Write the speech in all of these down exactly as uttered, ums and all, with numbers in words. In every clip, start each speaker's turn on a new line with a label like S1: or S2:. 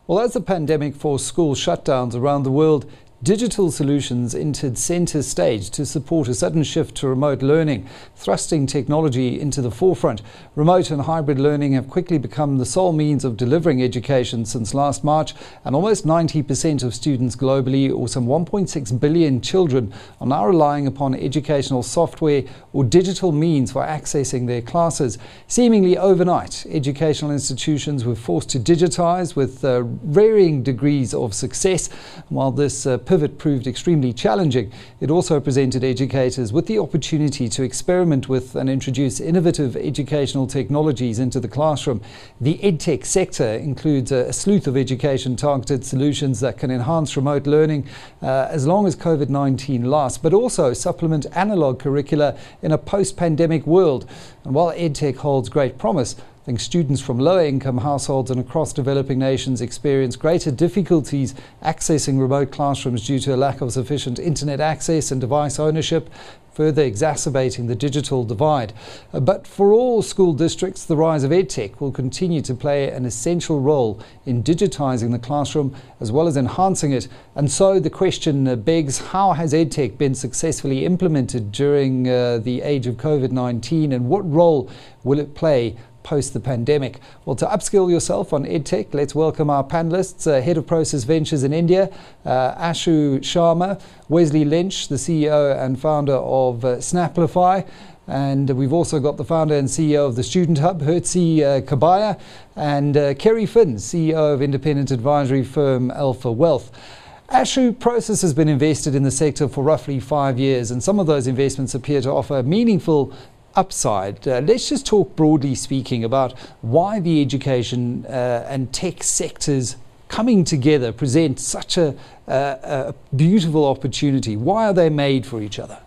S1: Well, as the pandemic forced school shutdowns around the world, digital solutions entered centre stage to support a sudden shift to remote learning, thrusting technology into the forefront. Remote and hybrid learning have quickly become the sole means of delivering education since last March, and almost ninety percent of students globally, or some one point six billion children, are now relying upon educational software or digital means for accessing their classes. Seemingly overnight, educational institutions were forced to digitise with uh, varying degrees of success. While this uh, pivot proved extremely challenging, it also presented educators with the opportunity to experiment with and introduce innovative educational technologies into the classroom. The EdTech sector includes a slew of education-targeted solutions that can enhance remote learning uh, as long as COVID nineteen lasts, but also supplement analogue curricula in a post-pandemic world. And while EdTech holds great promise, I think students from lower-income households and across developing nations experience greater difficulties accessing remote classrooms due to a lack of sufficient internet access and device ownership, further exacerbating the digital divide. Uh, but for all school districts, the rise of EdTech will continue to play an essential role in digitising the classroom as well as enhancing it. And so the question uh, begs, how has EdTech been successfully implemented during uh, the age of COVID nineteen, and what role will it play post the pandemic? Well, to upskill yourself on EdTech, let's welcome our panelists. Uh, Head of Process Ventures in India, uh, Ashu Sharma, Wesley Lynch, the C E O and founder of uh, Snaplify, and we've also got the founder and C E O of the Student Hub, Hertzi uh, Kabaya, and uh, Kerry Finn, C E O of independent advisory firm Alpha Wealth. Ashu, Process has been invested in the sector for roughly five years, and some of those investments appear to offer meaningful upside. Uh, let's just talk broadly speaking about why the education uh, and tech sectors coming together present such a, uh, a beautiful opportunity. Why are they made for each other?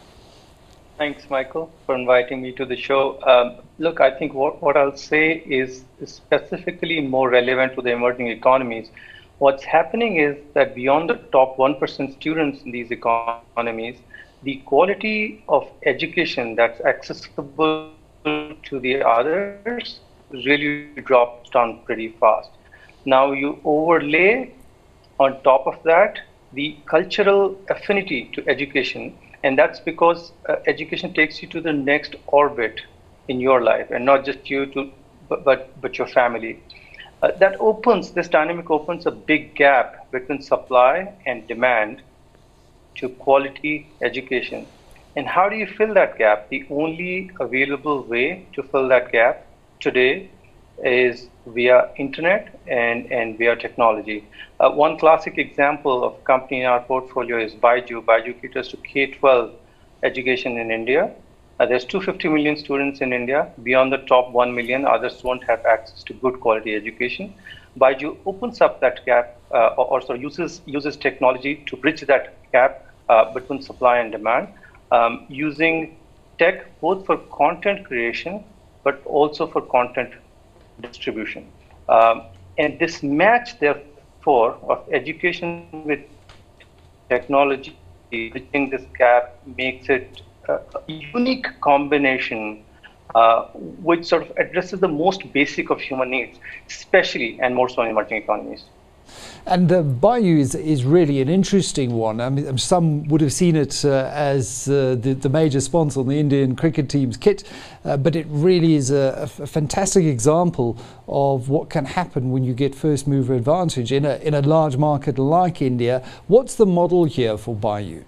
S2: Thanks, Michael, for inviting me to the show. Um, look, I think what, what I'll say is specifically more relevant to the emerging economies. What's happening is that beyond the top one percent students in these economies, the quality of education that's accessible to the others really drops down pretty fast. Now you overlay on top of that the cultural affinity to education, and that's because uh, education takes you to the next orbit in your life, and not just you to, but but, but your family. Uh, that opens, this dynamic opens a big gap between supply and demand to quality education. And how do you fill that gap? The only available way to fill that gap today is via internet and, and via technology. Uh, one classic example of a company in our portfolio is Byju. Byju caters to K twelve education in India. Uh, there's two hundred fifty million students in India. Beyond the top one million, others don't have access to good quality education. Byju opens up that gap, uh, or, or so uses, uses technology to bridge that gap uh, between supply and demand, um, using tech both for content creation, but also for content distribution. Um, and this match, therefore, of education with technology, bridging this gap, makes it a unique combination uh, which sort of addresses the most basic of human needs, especially and more so in emerging economies.
S1: And uh, Byju is, is really an interesting one. I mean, some would have seen it uh, as uh, the, the major sponsor on the Indian cricket team's kit, uh, but it really is a, a fantastic example of what can happen when you get first mover advantage in a, in a large market like India. What's the model here for Byju?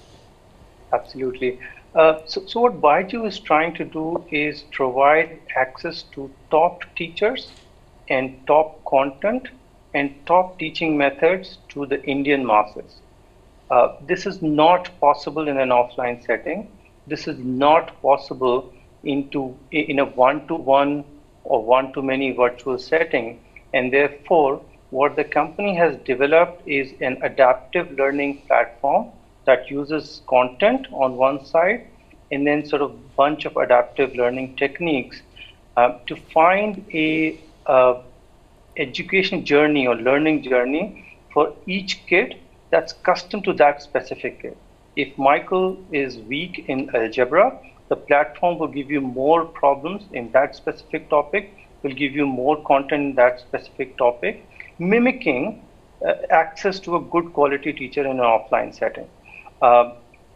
S2: Absolutely. Uh, so, so what Byju is trying to do is provide access to top teachers and top content and top teaching methods to the Indian masses. Uh, this is not possible in an offline setting. This is not possible into in a one-to-one or one-to-many virtual setting. And therefore, what the company has developed is an adaptive learning platform that uses content on one side and then sort of bunch of adaptive learning techniques uh, to find a uh, education journey or learning journey for each kid that's custom to that specific kid. If Michael is weak in algebra, the platform will give you more problems in that specific topic, will give you more content in that specific topic, mimicking uh, access to a good quality teacher in an offline setting. Uh,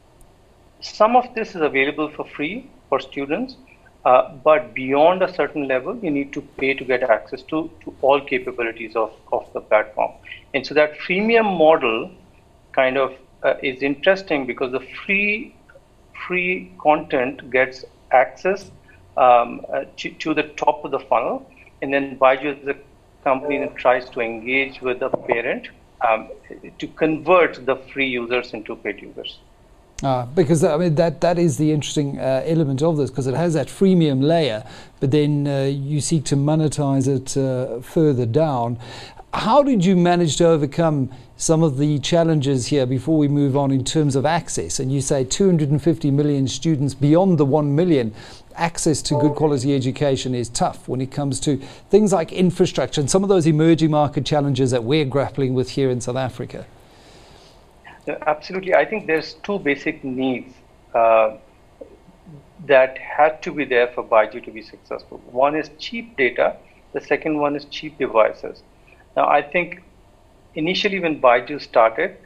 S2: some of this is available for free for students, uh, but beyond a certain level, you need to pay to get access to, to all capabilities of, of the platform. And so that freemium model kind of uh, is interesting because the free free content gets access um, uh, to, to the top of the funnel, and then Byju as a company that tries to engage with the parent um, to convert the free users into paid users.
S1: Uh, because I mean that that is the interesting uh, element of this, because it has that freemium layer, but then uh, you seek to monetize it uh, further down. How did you manage to overcome some of the challenges here before we move on in terms of access? And you say two hundred fifty million students beyond the one million. Access to good quality education is tough when it comes to things like infrastructure and some of those emerging market challenges that we're grappling with here in South Africa.
S2: Yeah, absolutely. I think there's two basic needs uh, that had to be there for Byju to be successful. One is cheap data. The second one is cheap devices. Now, I think initially when Byju started,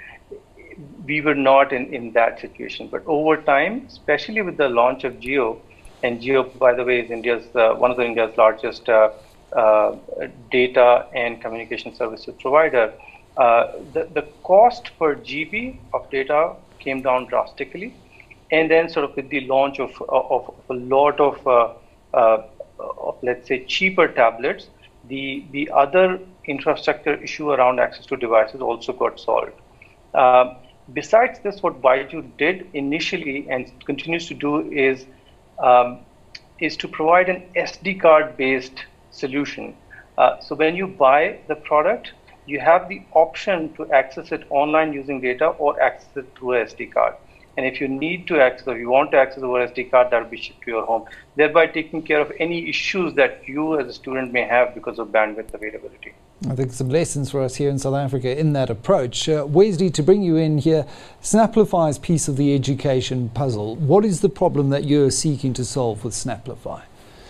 S2: we were not in, in that situation. But over time, especially with the launch of Jio, and Jio, by the way, is India's uh, one of the India's largest uh, uh, data and communication services provider. Uh, the, the cost per G B of data came down drastically. And then sort of with the launch of, of, of a lot of, uh, uh, of, let's say, cheaper tablets, the, the other infrastructure issue around access to devices also got solved. Uh, besides this, what Byju did initially and continues to do is Um, is to provide an S D card based solution. Uh, so when you buy the product, you have the option to access it online using data or access it through a S D card. And if you need to access, or you want to access over S D card, that will be shipped to your home, thereby taking care of any issues that you as a student may have because of bandwidth availability.
S1: I think some lessons for us here in South Africa in that approach. Uh, Wesley, to bring you in here, Snaplify's piece of the education puzzle. What is the problem that you're seeking to solve with Snaplify?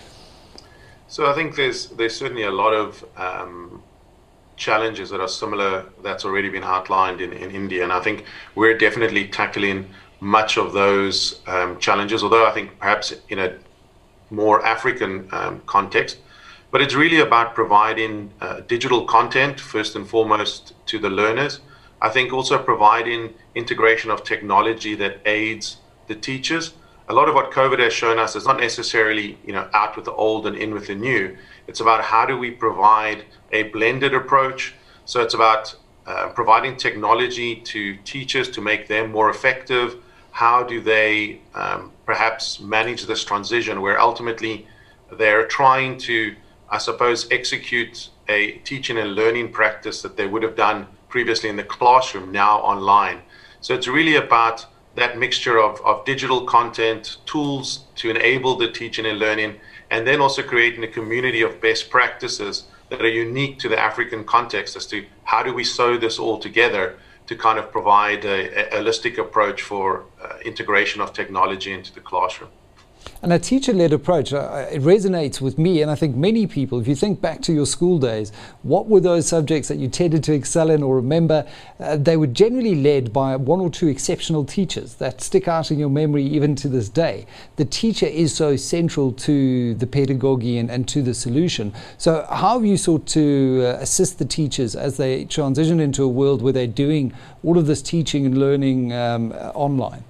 S3: So I think there's there's certainly a lot of um, challenges that are similar that's already been outlined in, in India, and I think we're definitely tackling much of those um, challenges, although I think perhaps in a more African um, context. But it's really about providing uh, digital content, first and foremost, to the learners. I think also providing integration of technology that aids the teachers. A lot of what COVID has shown us is not necessarily, you know, out with the old and in with the new. It's about how do we provide a blended approach. So it's about uh, providing technology to teachers to make them more effective. How do they um, perhaps manage this transition where ultimately they're trying to, I suppose, execute a teaching and learning practice that they would have done previously in the classroom, now online. So it's really about that mixture of, of digital content, tools to enable the teaching and learning, and then also creating a community of best practices that are unique to the African context as to how do we sew this all together to kind of provide a, a holistic approach for uh, integration of technology into the classroom.
S1: And a teacher-led approach, uh, it resonates with me, and I think many people. If you think back to your school days, what were those subjects that you tended to excel in or remember? Uh, they were generally led by one or two exceptional teachers that stick out in your memory even to this day. The teacher is so central to the pedagogy and, and to the solution. So how have you sought to uh, assist the teachers as they transition into a world where they're doing all of this teaching and learning um, uh, online?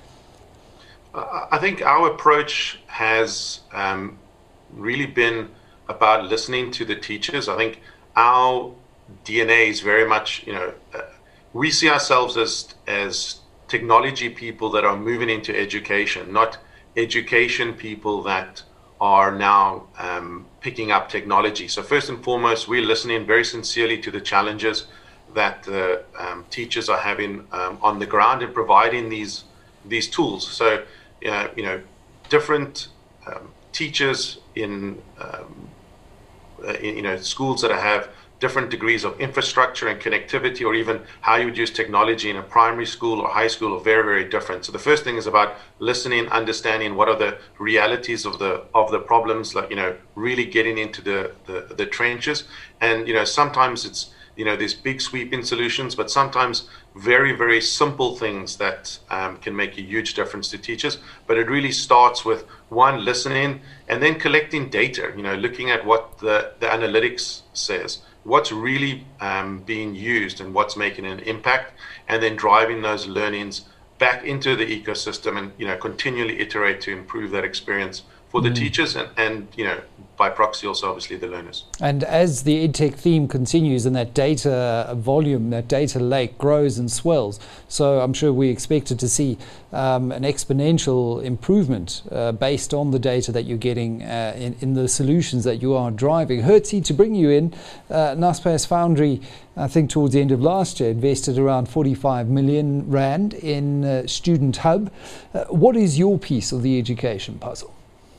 S3: I think our approach has um, really been about listening to the teachers. I think our D N A is very much, you know, uh, we see ourselves as as technology people that are moving into education, not education people that are now um, picking up technology. So first and foremost, we're listening very sincerely to the challenges that the um, teachers are having um, on the ground and providing these these tools. So Uh, you know, different um, teachers in, um, uh, in, you know, schools that have different degrees of infrastructure and connectivity, or even how you would use technology in a primary school or high school, are very, very different. So the first thing is about listening, understanding what are the realities of the of the problems, like, you know, really getting into the, the, the trenches. And, you know, sometimes it's you know, there's big sweeping solutions, but sometimes very, very simple things that um, can make a huge difference to teachers. But it really starts with, one, listening, and then collecting data, you know, looking at what the, the analytics says, what's really um, being used and what's making an impact, and then driving those learnings back into the ecosystem and, you know, continually iterate to improve that experience for the mm. teachers and, and, you know, by proxy also obviously the learners.
S1: And as the EdTech theme continues and that data volume, that data lake grows and swells, so I'm sure we expected to see um, an exponential improvement uh, based on the data that you're getting uh, in, in the solutions that you are driving. Hertzie, to bring you in, uh, Naspers Foundry, I think towards the end of last year, invested around forty-five million rand in uh, Student Hub. Uh, what is your piece of the education puzzle?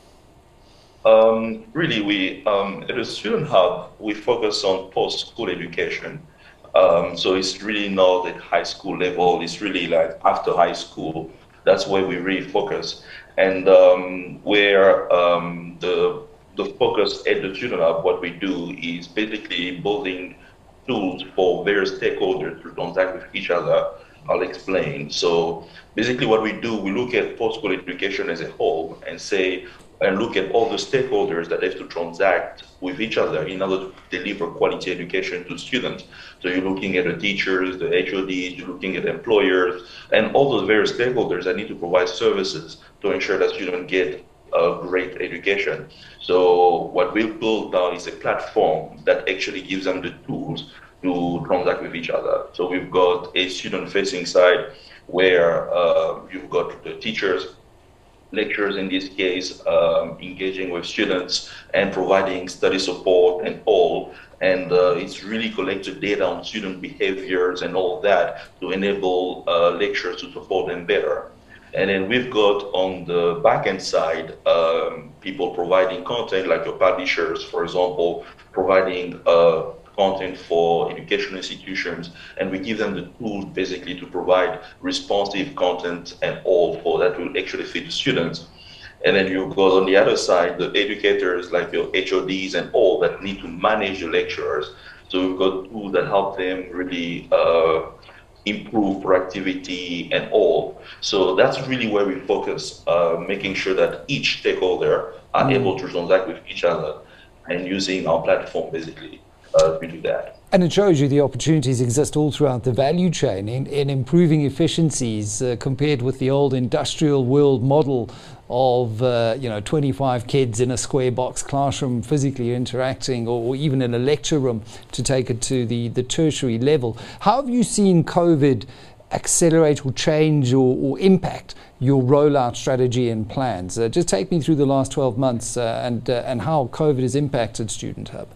S4: Um, really, we um, at the Student Hub, we focus on post-school education. Um, so it's really not at high school level. It's really like after high school. That's where we really focus. And um, where um, the the focus at the Student Hub, what we do is basically building tools for various stakeholders to contact with each other. I'll explain. So basically, what we do, we look at post-school education as a whole and say. And look at all the stakeholders that have to transact with each other in order to deliver quality education to students. So you're looking at the teachers, the H O Ds, you're looking at employers, and all those various stakeholders that need to provide services to ensure that students get a great education. So what we've built now is a platform that actually gives them the tools to transact with each other. So we've got a student-facing side where uh, you've got the teachers, lecturers in this case, um, engaging with students and providing study support and all. And uh, it's really collected data on student behaviors and all of that to enable uh, lecturers to support them better. And then we've got on the back-end side, um, people providing content like your publishers, for example, providing uh, content for educational institutions, and we give them the tools basically to provide responsive content and all for that will actually fit the students. And then you go on the other side, the educators like your H O Ds and all that need to manage the lecturers. So we've got tools that help them really uh, improve productivity and all. So that's really where we focus, uh, making sure that each stakeholder are mm. able to transact with each other and using our platform basically. Uh, we do that.
S1: And it shows you the opportunities exist all throughout the value chain in, in improving efficiencies uh, compared with the old industrial world model of uh, you know twenty-five kids in a square box classroom physically interacting, or, or even in a lecture room to take it to the, the tertiary level. How have you seen COVID accelerate or change or, or impact your rollout strategy and plans? Uh, just take me through the last twelve months uh, and, uh, and how COVID has impacted Student Hub.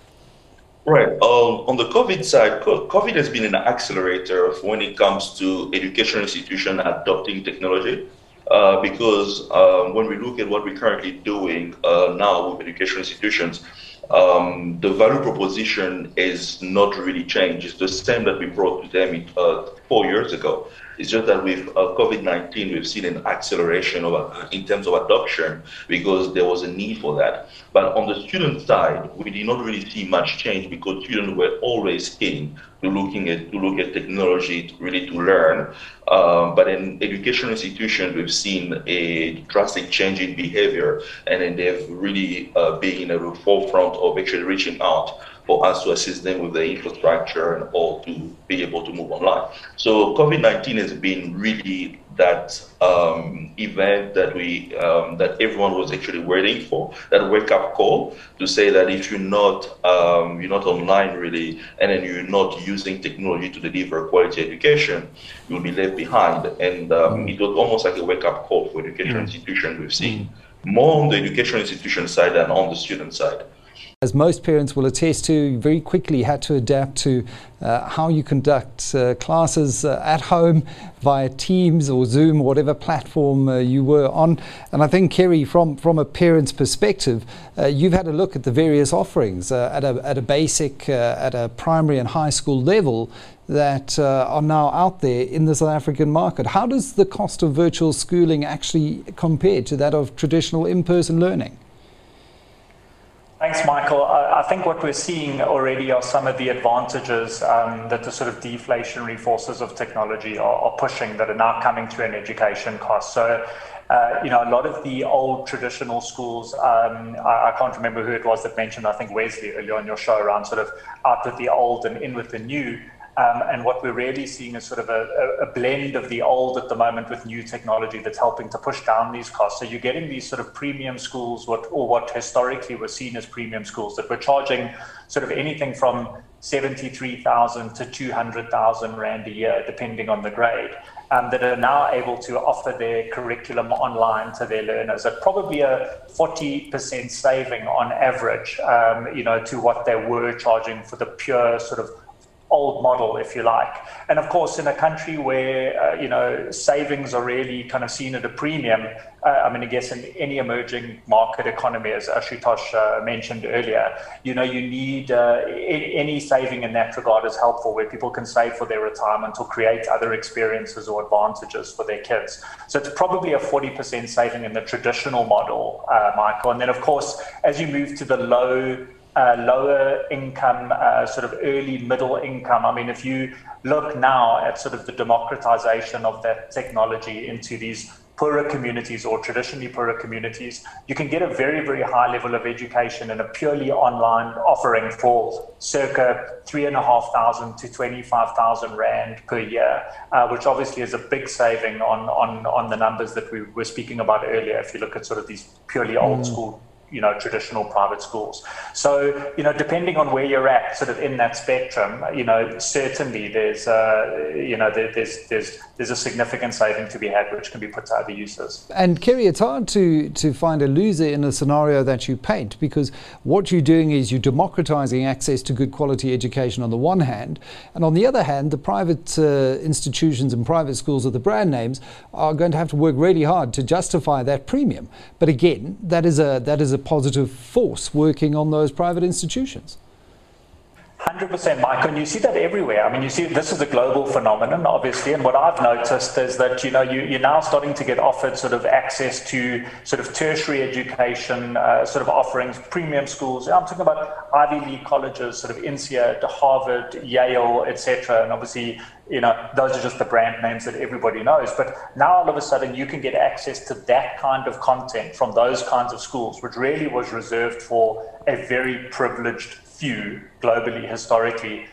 S4: Right. Um, on the COVID side, COVID has been an accelerator when it comes to education institutions adopting technology. Uh, because um, when we look at what we're currently doing uh, now with education institutions, um, the value proposition is not really changed. It's the same that we brought to them uh, four years ago. It's just that with uh, COVID nineteen, we've seen an acceleration of, uh, in terms of adoption because there was a need for that. But on the student side, we did not really see much change because students were always keen to looking at to look at technology to really to learn. Um, but in education institutions, we've seen a drastic change in behavior, and then they've really uh, been at the forefront of actually reaching out for us to assist them with the infrastructure and all to be able to move online. So COVID nineteen has been really that um, event that we um, that everyone was actually waiting for, that wake-up call to say that if you're not um, you're not online really, and then you're not using technology to deliver quality education, you'll be left behind. And um, it was almost like a wake-up call for education mm. institutions. We've seen mm. more on the education institution side than on the student side.
S1: As most parents will attest to, very quickly had to adapt to uh, how you conduct uh, classes uh, at home via Teams or Zoom, whatever platform uh, you were on. And I think, Kerry, from, from a parent's perspective, uh, you've had a look at the various offerings uh, at, a, at a basic, uh, at a primary and high school level that uh, are now out there in the South African market. How does the cost of virtual schooling actually compare to that of traditional in-person learning?
S5: Thanks, Michael. I, I think what we're seeing already are some of the advantages um, that the sort of deflationary forces of technology are, are pushing that are now coming to an education cost. So, uh, you know, a lot of the old traditional schools, um, I, I can't remember who it was that mentioned, I think Wesley earlier on your show, around sort of out with the old and in with the new. Um, and what we're really seeing is sort of a, a blend of the old at the moment with new technology that's helping to push down these costs. So you're getting these sort of premium schools, what or what historically were seen as premium schools, that were charging sort of anything from seventy-three thousand to two hundred thousand Rand a year, depending on the grade, um, that are now able to offer their curriculum online to their learners at probably a forty percent saving on average, um, you know, to what they were charging for the pure sort of old model, if you like. And of course, in a country where, uh, you know, savings are really kind of seen at a premium, uh, I mean, I guess in any emerging market economy, as Ashutosh uh, mentioned earlier, you know, you need uh, any saving in that regard is helpful, where people can save for their retirement or create other experiences or advantages for their kids. So it's probably a forty percent saving in the traditional model, uh, Michael. And then, of course, as you move to the low Uh, lower income, uh, sort of early middle income. I mean, if you look now at sort of the democratization of that technology into these poorer communities or traditionally poorer communities, you can get a very, very high level of education in a purely online offering for circa three and a half thousand to twenty-five thousand Rand per year, uh, which obviously is a big saving on, on, on the numbers that we were speaking about earlier. If you look at sort of these purely old mm. school, you know, traditional private schools. So, you know, depending on where you're at, sort of in that spectrum, you know, certainly there's, uh, you know, there, there's there's there's a significant saving to be had, which can be put to other uses.
S1: And Kerry, it's hard to to find a loser in a scenario that you paint, because what you're doing is you're democratizing access to good quality education on the one hand, and on the other hand, the private uh, institutions and private schools with the brand names are going to have to work really hard to justify that premium. But again, that is a that is a positive force working on those private institutions.
S5: one hundred percent, Michael, and you see that everywhere. I mean, you see this is a global phenomenon, obviously, and what I've noticed is that, you know, you, you're now starting to get offered sort of access to sort of tertiary education, uh, sort of offerings, premium schools. I'm talking about Ivy League colleges, sort of INSEAD, Harvard, Yale, et cetera. And obviously, you know, those are just the brand names that everybody knows. But now all of a sudden you can get access to that kind of content from those kinds of schools, which really was reserved for a very privileged few globally, historically.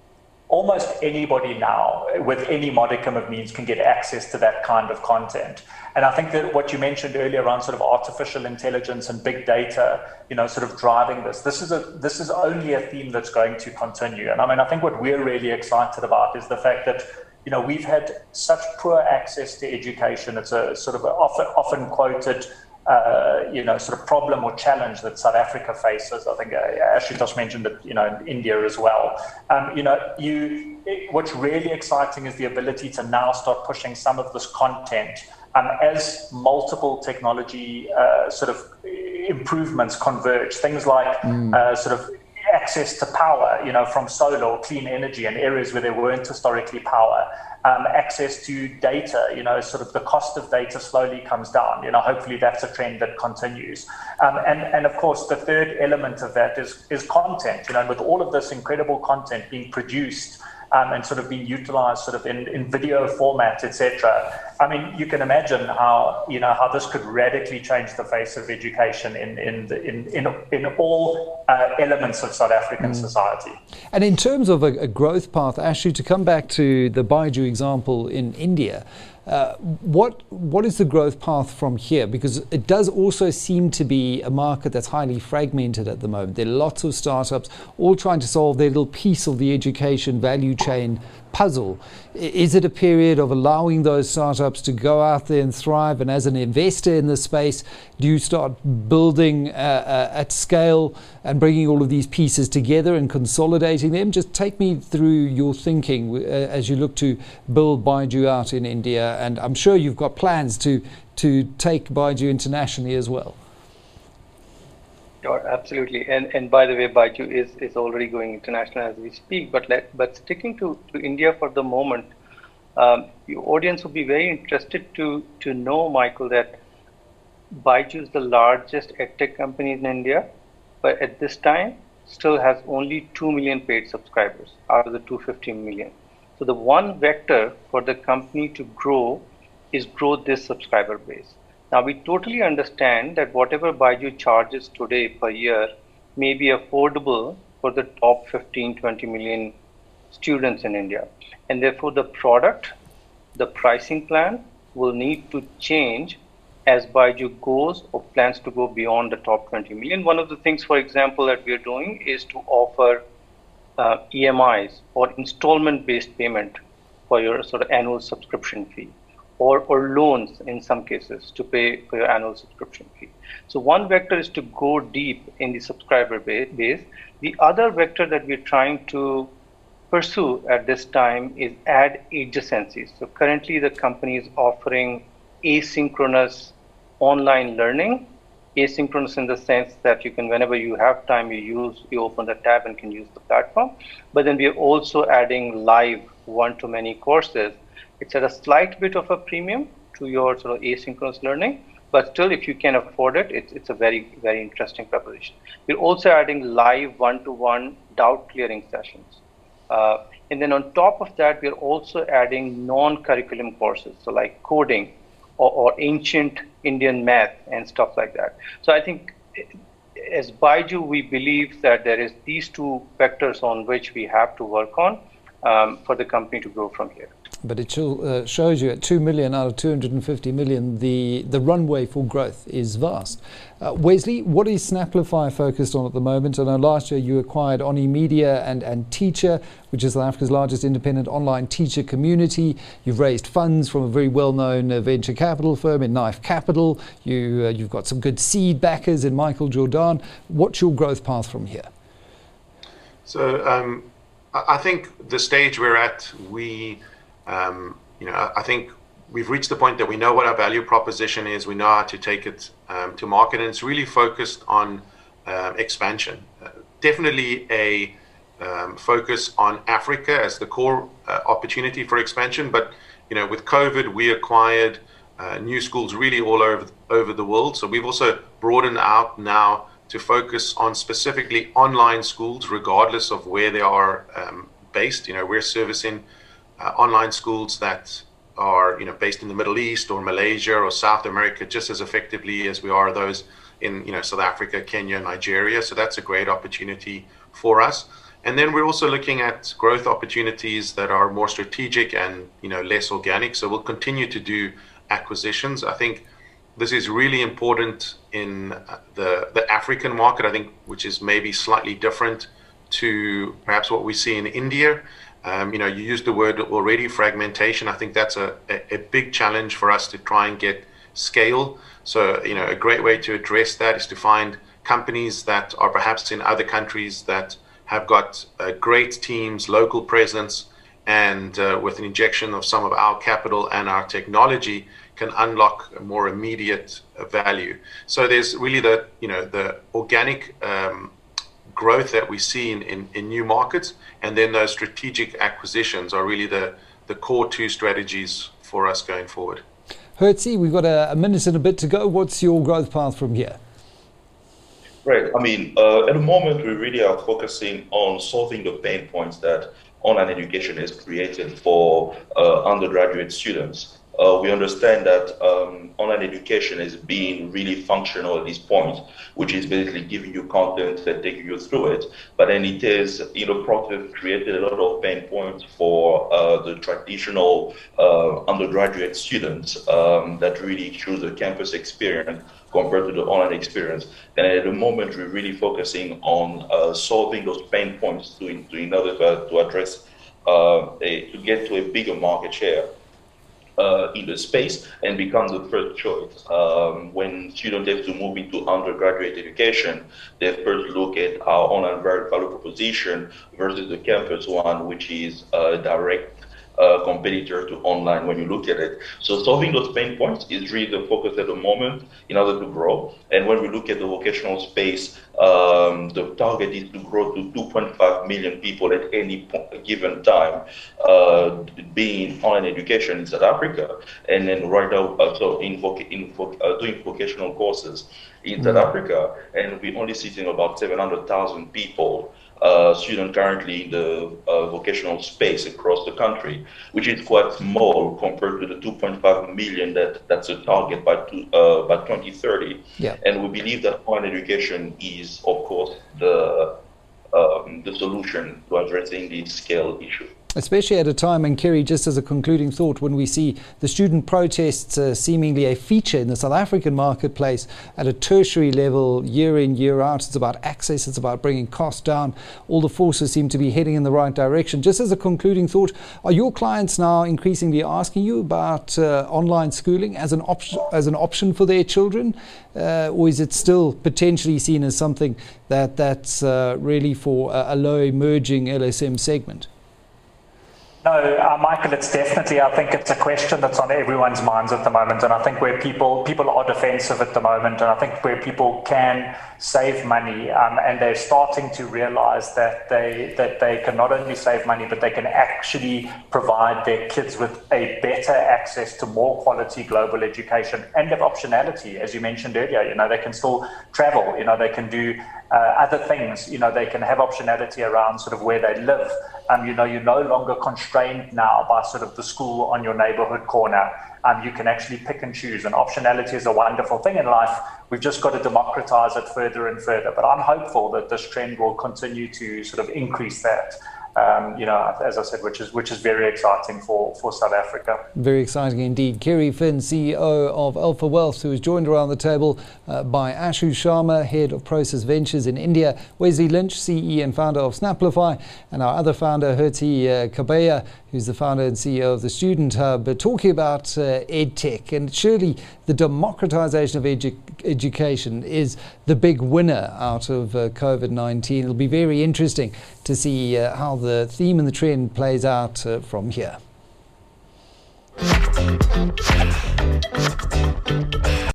S5: Almost anybody now with any modicum of means can get access to that kind of content. And I think that what you mentioned earlier around sort of artificial intelligence and big data, you know, sort of driving this, this is a this is only a theme that's going to continue. And I mean, I think what we're really excited about is the fact that, you know, we've had such poor access to education. It's a sort of often often quoted Uh, you know, sort of problem or challenge that South Africa faces. I think uh, Ashutosh mentioned it, you know, in India as well. Um, you know, you, it, what's really exciting is the ability to now start pushing some of this content um, as multiple technology uh, sort of improvements converge. Things like mm. uh, sort of access to power, you know, from solar or clean energy in areas where there weren't historically power. Um, access to data, you know, sort of the cost of data slowly comes down. You know, hopefully that's a trend that continues. Um, and, and of course, the third element of that is, is content, you know, and with all of this incredible content being produced um, and sort of being utilized sort of in, in video format, et cetera. I mean, you can imagine how, you know, how this could radically change the face of education in, in, the, in, in, in all uh, elements of South African mm. society.
S1: And in terms of a, a growth path, Ashu, to come back to the Byju example in India, uh, what what is the growth path from here? Because it does also seem to be a market that's highly fragmented at the moment. There are lots of startups all trying to solve their little piece of the education value chain puzzle. Is it a period of allowing those startups to go out there and thrive? And as an investor in the space, do you start building uh, uh, at scale and bringing all of these pieces together and consolidating them? Just take me through your thinking uh, as you look to build Byju out in India. And I'm sure you've got plans to, to take Byju internationally as well.
S2: Sure, absolutely. And and by the way, Byju is, is already going international as we speak. But let but sticking to, to India for the moment, um, your audience will be very interested to to know, Michael, that Byju is the largest edtech company in India. but at this time still has only two million paid subscribers out of the two hundred fifty million. So the one vector for the company to grow is grow this subscriber base. Now we totally understand that whatever Byju charges today per year may be affordable for the top fifteen, twenty million students in India. And therefore the product, the pricing plan will need to change as Byju goes or plans to go beyond the top twenty million. One of the things, for example, that we are doing is to offer uh, E M Is or installment-based payment for your sort of annual subscription fee, or, or loans in some cases to pay for your annual subscription fee. So one vector is to go deep in the subscriber base. The other vector that we're trying to pursue at this time is add adjacencies. So currently the company is offering asynchronous online learning, asynchronous in the sense that you can, whenever you have time, you use, you open the tab and can use the platform. But then we are also adding live one-to-many courses. It's at a slight bit of a premium to your sort of asynchronous learning, but still, if you can afford it, it's, it's a very, very interesting proposition. We're also adding live one-to-one doubt clearing sessions. Uh, and then on top of that, we're also adding non-curriculum courses, so like coding or, or ancient Indian math and stuff like that. So I think as Byju, we believe that there is these two vectors on which we have to work on um, for the company to grow from here.
S1: But it uh, shows you at two million out of two hundred fifty million, the, the runway for growth is vast. Uh, Wesley, what is Snaplify focused on at the moment? I know last year you acquired Oni Media and, and Teacher, which is South Africa's largest independent online teacher community. You've raised funds from a very well-known uh, venture capital firm in Knife Capital. You, uh, you've got some good seed backers in Michael Jordan. What's your growth path from here?
S3: So um, I think the stage we're at, we... Um, you know, I think we've reached the point that we know what our value proposition is. We know how to take it um, to market, and it's really focused on uh, expansion. Uh, definitely a um, focus on Africa as the core uh, opportunity for expansion. But you know, with COVID, we acquired uh, new schools really all over over the world. So we've also broadened out now to focus on specifically online schools, regardless of where they are um, based. You know, we're servicing Uh, online schools that are, you know, based in the Middle East or Malaysia or South America just as effectively as we are those in, you know, South Africa, Kenya, Nigeria. So that's a great opportunity for us. And then we're also looking at growth opportunities that are more strategic and, you know, less organic. So we'll continue to do acquisitions. I think this is really important in the the African market, I think, which is maybe slightly different to perhaps what we see in India. Um, you know, you used the word already, fragmentation. I think that's a, a, a big challenge for us to try and get scale. So, you know, a great way to address that is to find companies that are perhaps in other countries that have got uh, great teams, local presence, and uh, with an injection of some of our capital and our technology can unlock a more immediate uh, value. So there's really the, you know, the organic um, growth that we see in, in, in new markets, and then those strategic acquisitions are really the, the core two strategies for us going forward.
S1: Hertzie, we've got a, a minute and a bit to go. What's your growth path from here?
S4: Right. I mean, uh, at the moment, we really are focusing on solving the pain points that online education has created for uh, undergraduate students. Uh, we understand that um, online education is being really functional at this point, which is basically giving you content and taking you through it. But then it is, in the process, created a lot of pain points for uh, the traditional uh, undergraduate students um, that really choose the campus experience compared to the online experience. And at the moment, we're really focusing on uh, solving those pain points to, in, to in order to, to address, uh, a, to get to a bigger market share Uh, in the space and become the first choice. Um, when students have to move into undergraduate education, they first look at our online value proposition versus the campus one, which is a direct uh, competitor to online when you look at it. So solving those pain points is really the focus at the moment in order to grow. And when we look at the vocational space, um, the target is to grow to two point five million people at any given time, uh, being online education in South Africa. And then right now, uh, so in, voc in voc uh, doing vocational courses in South Africa, and we're only sitting about seven hundred thousand people, uh, students currently in the uh, vocational space across the country, which is quite small compared to the two point five million that that's a target by two, uh, by twenty thirty.
S1: Yeah.
S4: And we believe that online education is, of course, the um, the solution to addressing the scale issue.
S1: Especially at a time, and Kerry, just as a concluding thought, when we see the student protests uh, seemingly a feature in the South African marketplace at a tertiary level, year in, year out. It's about access, it's about bringing costs down. All the forces seem to be heading in the right direction. Just as a concluding thought, are your clients now increasingly asking you about uh, online schooling as an, op- as an option for their children? Uh, or is it still potentially seen as something that that's uh, really for a, a low emerging L S M segment?
S5: No, uh, Michael, it's definitely, I think it's a question that's on everyone's minds at the moment. And I think where people people are defensive at the moment, and I think where people can save money, um, and they're starting to realize that they that they can not only save money, but they can actually provide their kids with a better access to more quality global education and have optionality, as you mentioned earlier. You know, they can still travel, you know, they can do uh, other things, you know, they can have optionality around sort of where they live. Um, you know, you're no longer constrained now by sort of the school on your neighborhood corner. Um, you can actually pick and choose, and optionality is a wonderful thing in life. We've just got to democratize it further and further. But I'm hopeful that this trend will continue to sort of increase that. Um, you know, as I said, which is which is very exciting for, for South Africa.
S1: Very exciting indeed. Kerry Finn, C E O of Alpha Wealth, who is joined around the table uh, by Ashu Sharma, Head of Process Ventures in India, Wesley Lynch, C E O and founder of Snaplify, and our other founder, Hertie uh, Kabeya, who's the founder and C E O of the Student Hub, uh, talking about uh, EdTech. And surely the democratization of edu- education is the big winner out of uh, COVID nineteen. It'll be very interesting to see uh, how the theme and the trend plays out uh, from here.